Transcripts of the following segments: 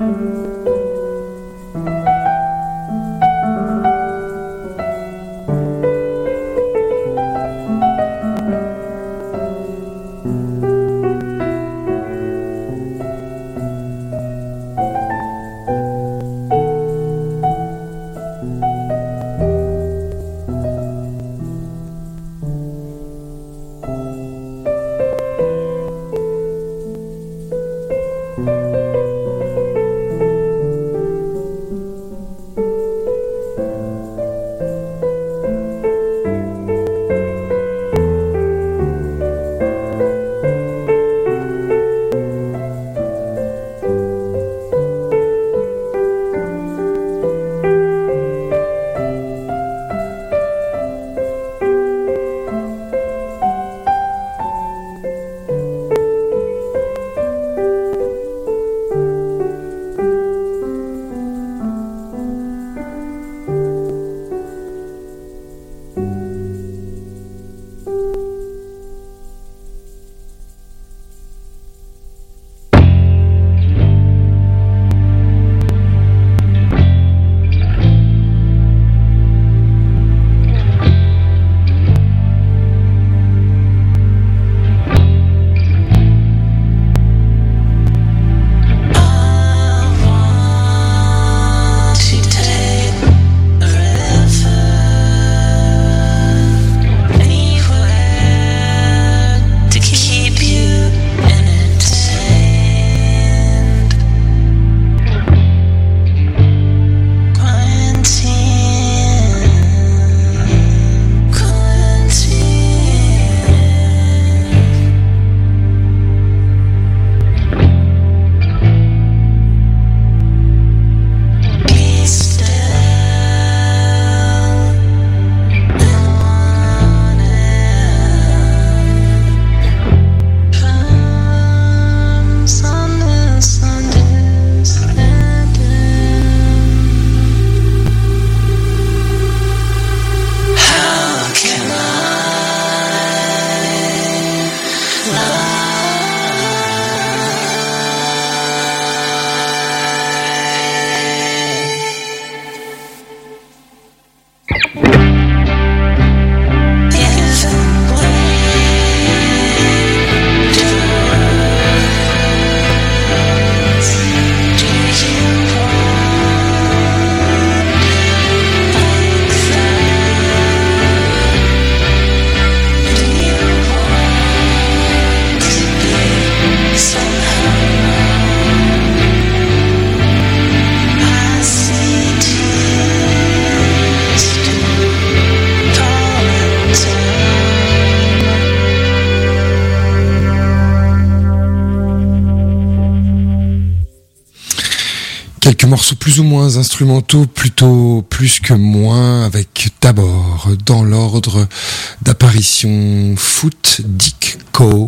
Quelques morceaux plus ou moins instrumentaux, plutôt plus que moins, avec d'abord, dans l'ordre d'apparition, Foot Dick Co.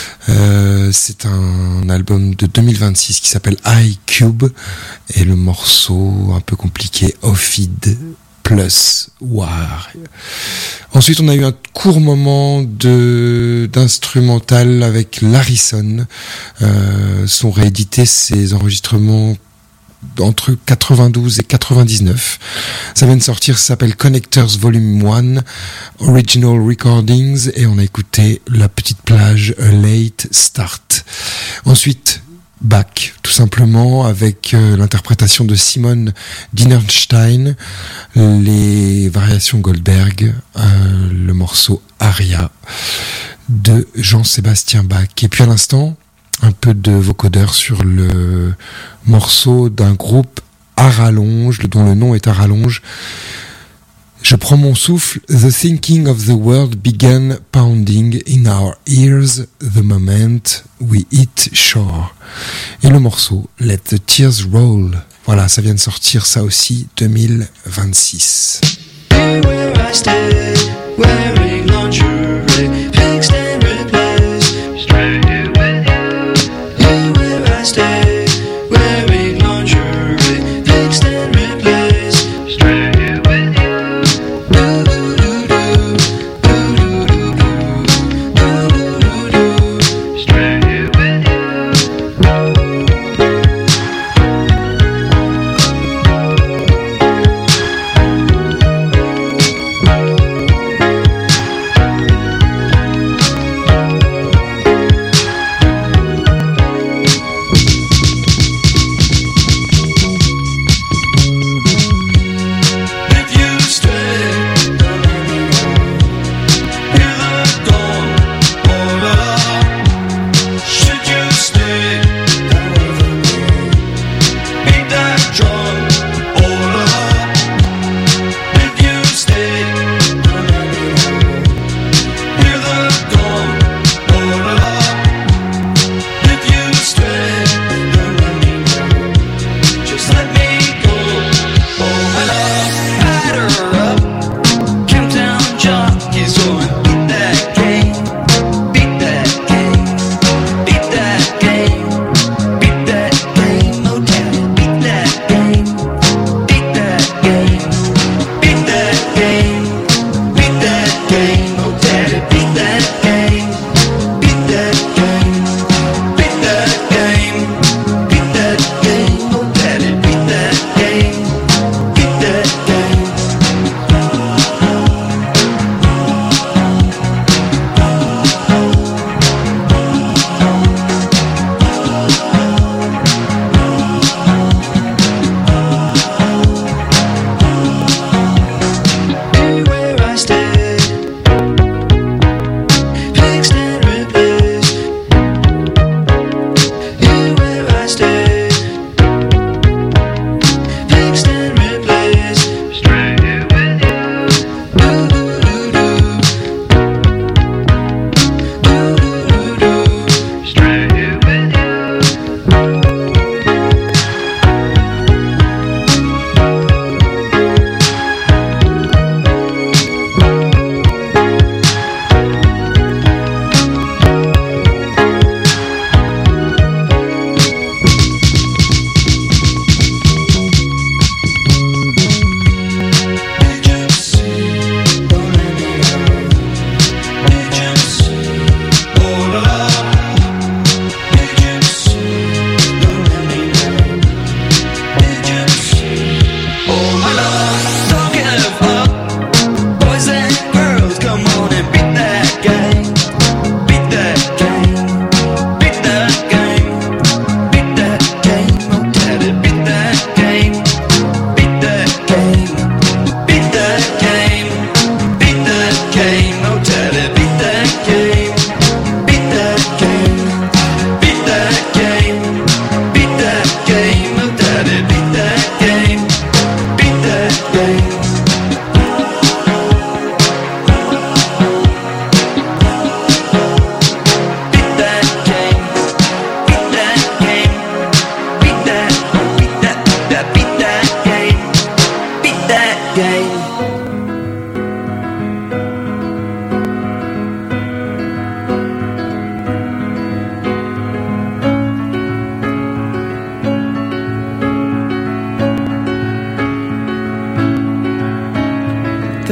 C'est un album de 2026 qui s'appelle iCube, et le morceau un peu compliqué, Ophid Plus War. Ensuite, on a eu un court moment d'instrumental avec Larison. Sont réédités ces enregistrements entre 92 et 99. Ça vient de sortir, ça s'appelle Connectors Volume 1, Original Recordings, et on a écouté La Petite Plage, A Late Start. Ensuite, Bach, tout simplement, avec l'interprétation de Simon Dinerstein, les variations Goldberg, le morceau Aria de Jean-Sébastien Bach. Et puis à l'instant, un peu de vocodeur sur le morceau d'un groupe à rallonge, dont le nom est à rallonge. Je prends mon souffle. The thinking of the world began pounding in our ears the moment we hit shore. Et le morceau Let the tears roll. Voilà, ça vient de sortir, ça aussi, 2026.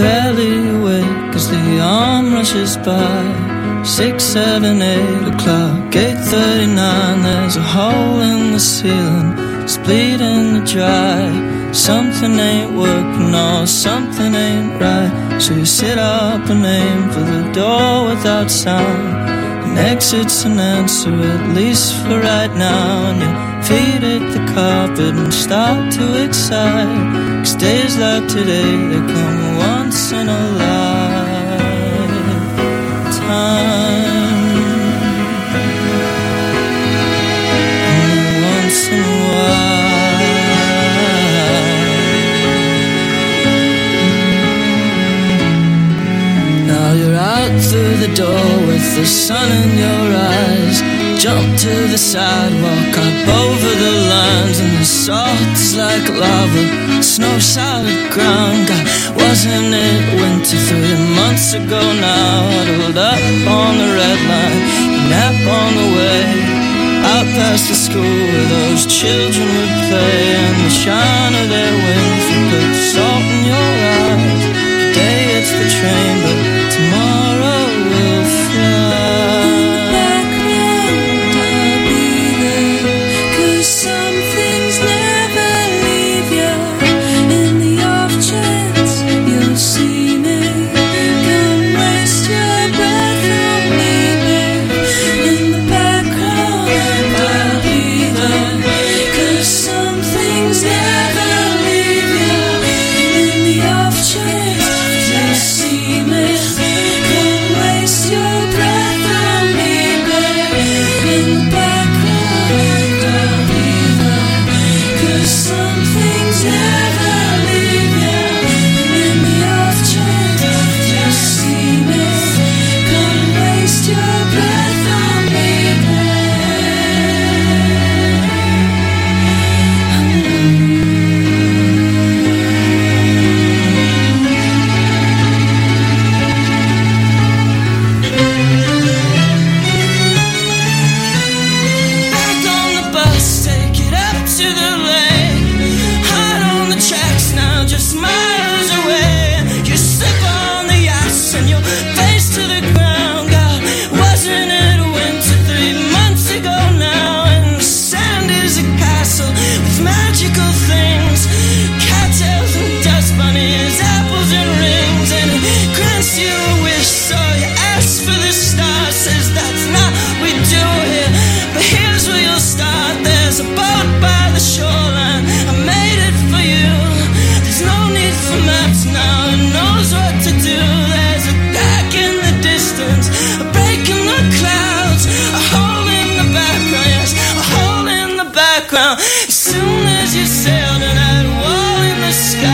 barely awake as the arm rushes by. 6, 7, 8 o'clock, 8:39. There's a hole in the ceiling, it's bleeding to dry. Something ain't working or something ain't right. So you sit up and aim for the door without sound. An exit's an answer, at least for right now. And your feet hit the carpet and start to excite. 'Cause days like today, they come once in a lifetime. And once in a while. You're out through the door with the sun in your eyes. Jump to the sidewalk, up over the lines. And the salt is like lava, snow solid ground. God, wasn't it winter 3 months ago now? Huddled up on the red line, nap on the way. Out past the school where those children would play. And the shine of their wings would put the salt in your eyes. Today it's the train, but tomorrow we'll fly. I'll be there, 'cause some things never leave you. In the off chance you'll see me, don't waste your breath on me, babe. In the background I'll be there, 'cause some things never leave you. In the off chance you'll see me, don't waste your breath on me, babe. In the background I'll be there, 'cause some things never leave you. In the off chance you'll see me, don't waste your breath on me, Back on the bus, take it up to the lake. Hard on the tracks now, just miles away. You slip on the ice and your face to the ground. God, wasn't it winter 3 months ago now? And the sand is a castle with magical things, cattails and dust bunnies, apples and rings. And it grants you a wish, so you ask for the star. Says that's not what we do here, but here's where you'll start. There's a boat by the shoreline, I made it for you. There's no need for maps now, it knows what to do. There's a crack in the distance, a break in the clouds, a hole in the background, yes, a hole in the background. As soon as you sail to that wall in the sky,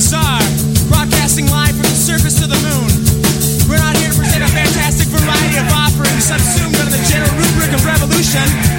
Bizarre, broadcasting live from the surface to the moon. We're not here to present a fantastic variety of offerings subsumed under the general rubric of revolution.